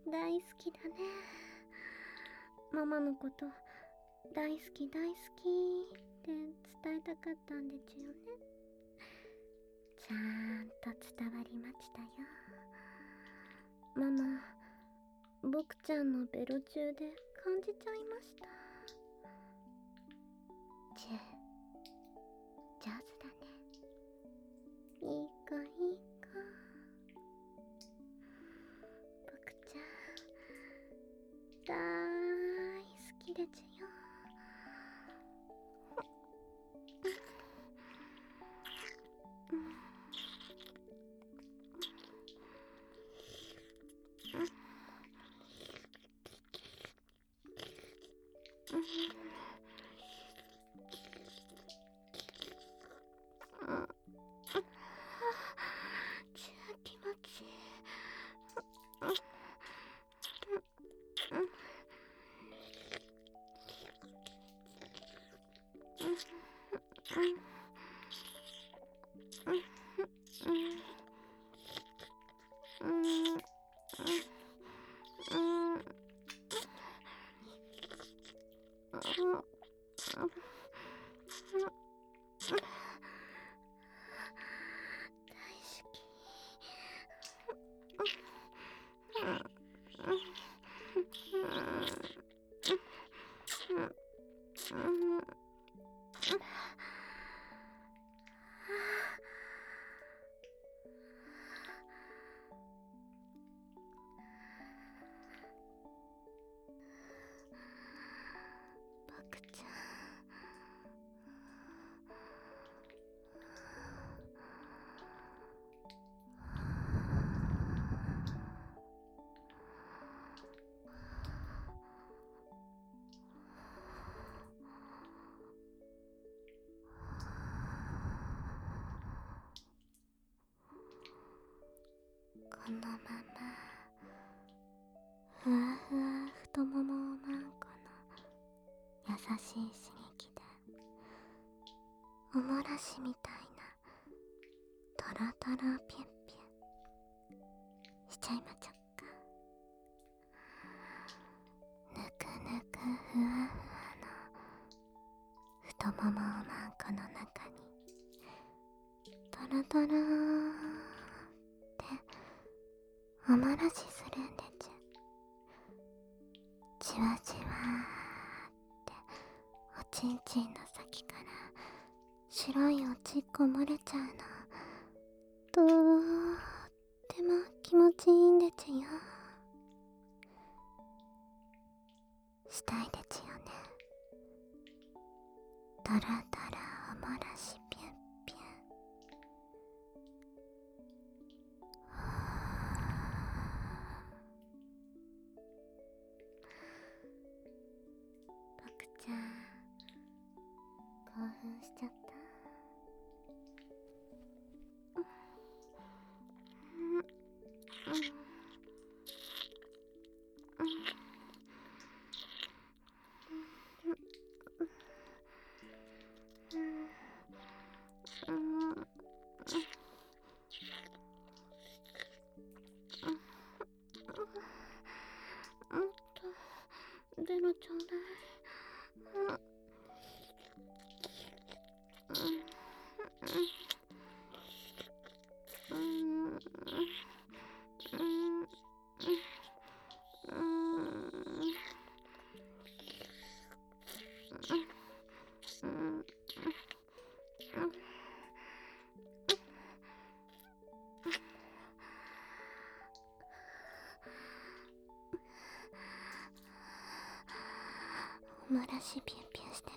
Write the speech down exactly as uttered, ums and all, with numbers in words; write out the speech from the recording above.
大好きだね。ママのこと大好き大好きって伝えたかったんでちゅよね。ちゃんと伝わりましたよ。ママ、僕ちゃんのベロ中で感じちゃいました。チュー、上手だね。いい子いい子。僕ちゃん大好きでちゅよ。ちゅう気持ちいい。僕ちゃんこのままふわふわ太ももをまんこの優しい刺激でおもらしみたいなトロトロピュンピュンしちゃいまちょっか。ぬくぬくふわふわの太ももをまんこの中にトロトローっておもらしするんでちゅ。じわじわーっておちんちんの先から白いおちっこ漏れちゃうのとっても気持ちいいんでちゅよ。したいでちゅよね。トロトロおもらしピュンピュン。僕ちゃん興奮しちゃった。ベロちょうだい。おもらしピュンピュンして